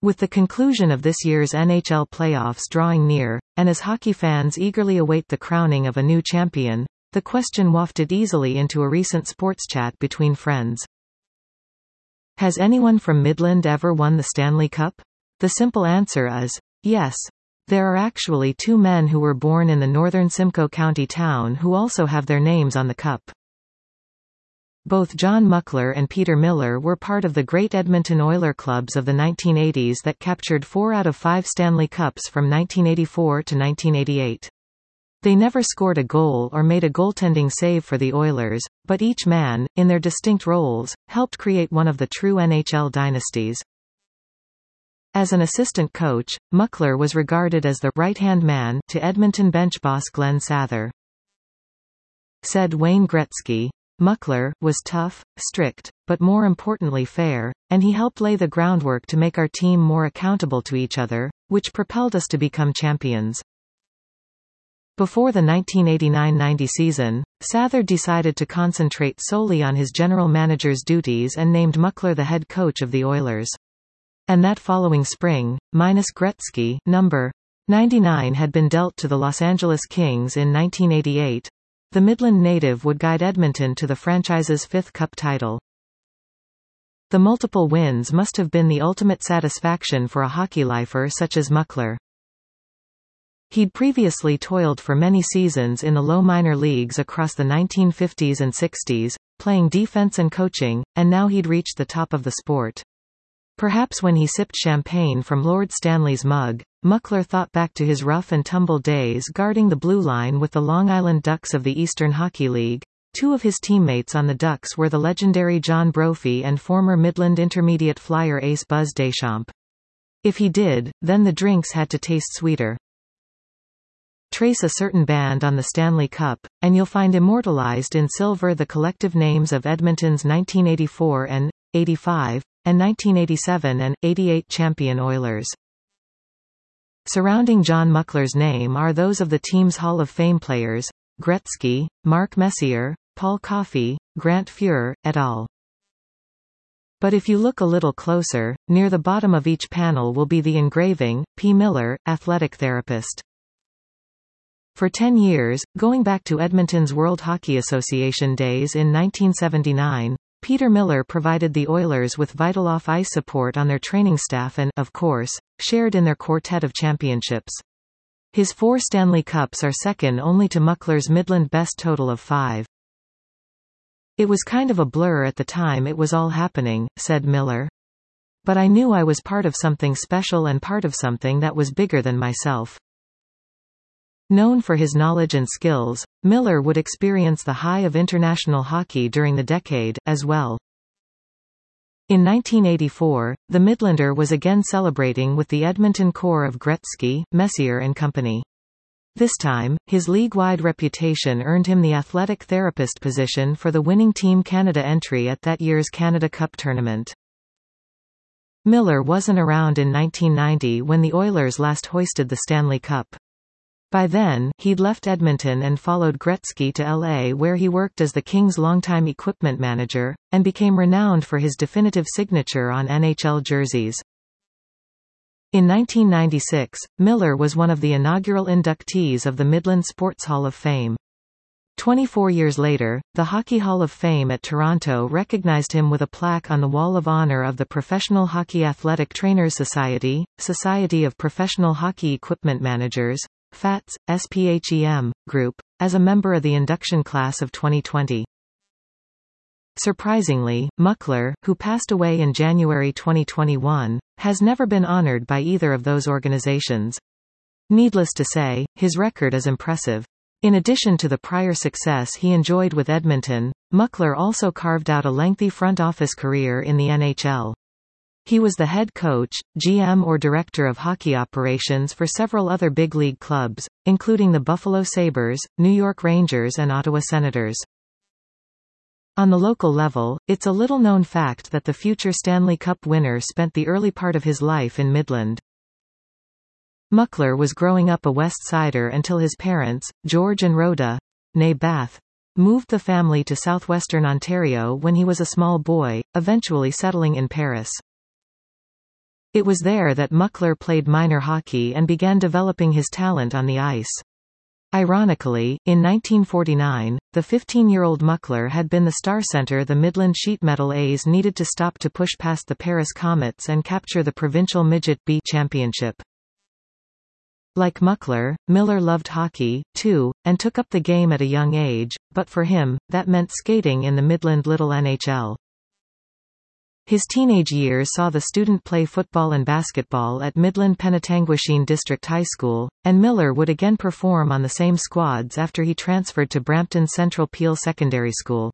With the conclusion of this year's NHL playoffs drawing near, and as hockey fans eagerly await the crowning of a new champion, the question wafted easily into a recent sports chat between friends. Has anyone from Midland ever won the Stanley Cup? The simple answer is, yes. There are actually two men who were born in the northern Simcoe County town who also have their names on the cup. Both John Muckler and Peter Miller were part of the great Edmonton Oiler clubs of the 1980s that captured 4 out of 5 Stanley Cups from 1984 to 1988. They never scored a goal or made a goaltending save for the Oilers, but each man, in their distinct roles, helped create one of the true NHL dynasties. As an assistant coach, Muckler was regarded as the right-hand man to Edmonton bench boss Glenn Sather. Said Wayne Gretzky, Muckler was tough, strict, but more importantly fair, and he helped lay the groundwork to make our team more accountable to each other, which propelled us to become champions. Before the 1989-90 season, Sather decided to concentrate solely on his general manager's duties and named Muckler the head coach of the Oilers. And that following spring, minus Gretzky, number 99 had been dealt to the Los Angeles Kings in 1988. The Midland native would guide Edmonton to the franchise's 5th Cup title. The multiple wins must have been the ultimate satisfaction for a hockey lifer such as Muckler. He'd previously toiled for many seasons in the low minor leagues across the 1950s and 60s, playing defense and coaching, and now he'd reached the top of the sport. Perhaps when he sipped champagne from Lord Stanley's mug, Muckler thought back to his rough and tumble days guarding the blue line with the Long Island Ducks of the Eastern Hockey League. 2 of his teammates on the Ducks were the legendary John Brophy and former Midland Intermediate Flyer ace Buzz Deschamps. If he did, then the drinks had to taste sweeter. Trace a certain band on the Stanley Cup, and you'll find immortalized in silver the collective names of Edmonton's 1984 and 85, and 1987 and 88 champion Oilers. Surrounding John Muckler's name are those of the team's Hall of Fame players, Gretzky, Mark Messier, Paul Coffey, Grant Fuhr, et al. But if you look a little closer, near the bottom of each panel will be the engraving, P. Miller, athletic therapist. For 10 years, going back to Edmonton's World Hockey Association days in 1979, Peter Miller provided the Oilers with vital off-ice support on their training staff and, of course, shared in their quartet of championships. His 4 Stanley Cups are second only to Muckler's Midland best total of 5. It was kind of a blur at the time it was all happening, said Miller. But I knew I was part of something special and part of something that was bigger than myself. Known for his knowledge and skills, Miller would experience the high of international hockey during the decade, as well. In 1984, the Midlander was again celebrating with the Edmonton core of Gretzky, Messier and company. This time, his league-wide reputation earned him the athletic therapist position for the winning Team Canada entry at that year's Canada Cup tournament. Miller wasn't around in 1990 when the Oilers last hoisted the Stanley Cup. By then, he'd left Edmonton and followed Gretzky to LA where he worked as the Kings' longtime equipment manager, and became renowned for his definitive signature on NHL jerseys. In 1996, Miller was one of the inaugural inductees of the Midland Sports Hall of Fame. 24 years later, the Hockey Hall of Fame at Toronto recognized him with a plaque on the Wall of Honor of the Professional Hockey Athletic Trainers Society, Society of Professional Hockey Equipment Managers, FATS, SPHEM, Group, as a member of the induction class of 2020. Surprisingly, Muckler, who passed away in January 2021, has never been honored by either of those organizations. Needless to say, his record is impressive. In addition to the prior success he enjoyed with Edmonton, Muckler also carved out a lengthy front office career in the NHL. He was the head coach, GM or director of hockey operations for several other big league clubs, including the Buffalo Sabres, New York Rangers and Ottawa Senators. On the local level, it's a little-known fact that the future Stanley Cup winner spent the early part of his life in Midland. Muckler was growing up a West Sider until his parents, George and Rhoda, née Bath, moved the family to southwestern Ontario when he was a small boy, eventually settling in Paris. It was there that Muckler played minor hockey and began developing his talent on the ice. Ironically, in 1949, the 15-year-old Muckler had been the star center the Midland Sheet Metal A's needed to stop to push past the Paris Comets and capture the provincial Midget B championship. Like Muckler, Miller loved hockey, too, and took up the game at a young age, but for him, that meant skating in the Midland Little NHL. His teenage years saw the student play football and basketball at Midland Penetanguishene District High School, and Miller would again perform on the same squads after he transferred to Brampton Central Peel Secondary School.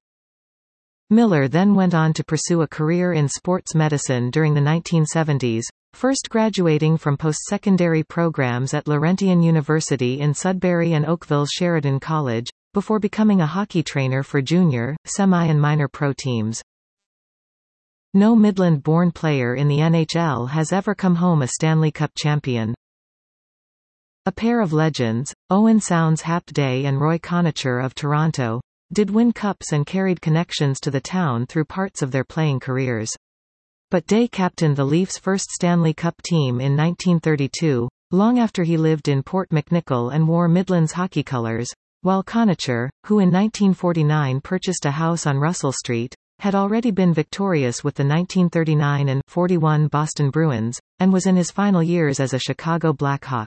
Miller then went on to pursue a career in sports medicine during the 1970s, first graduating from post-secondary programs at Laurentian University in Sudbury and Oakville's Sheridan College, before becoming a hockey trainer for junior, semi and minor pro teams. No Midland-born player in the NHL has ever come home a Stanley Cup champion. A pair of legends, Owen Sounds Hap Day and Roy Conacher of Toronto, did win cups and carried connections to the town through parts of their playing careers. But Day captained the Leafs' first Stanley Cup team in 1932, long after he lived in Port McNicoll and wore Midland's hockey colors, while Conacher, who in 1949 purchased a house on Russell Street, had already been victorious with the 1939 and 41 Boston Bruins, and was in his final years as a Chicago Blackhawk.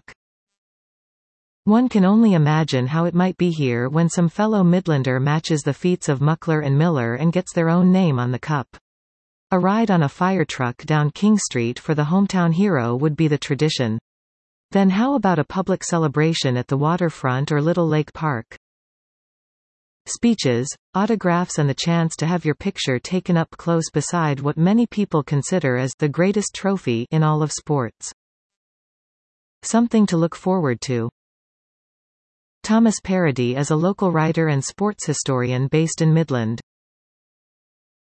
One can only imagine how it might be here when some fellow Midlander matches the feats of Muckler and Miller and gets their own name on the cup. A ride on a fire truck down King Street for the hometown hero would be the tradition. Then how about a public celebration at the waterfront or Little Lake Park? Speeches, autographs and the chance to have your picture taken up close beside what many people consider as the greatest trophy in all of sports. Something to look forward to. Thomas Parody is a local writer and sports historian based in Midland.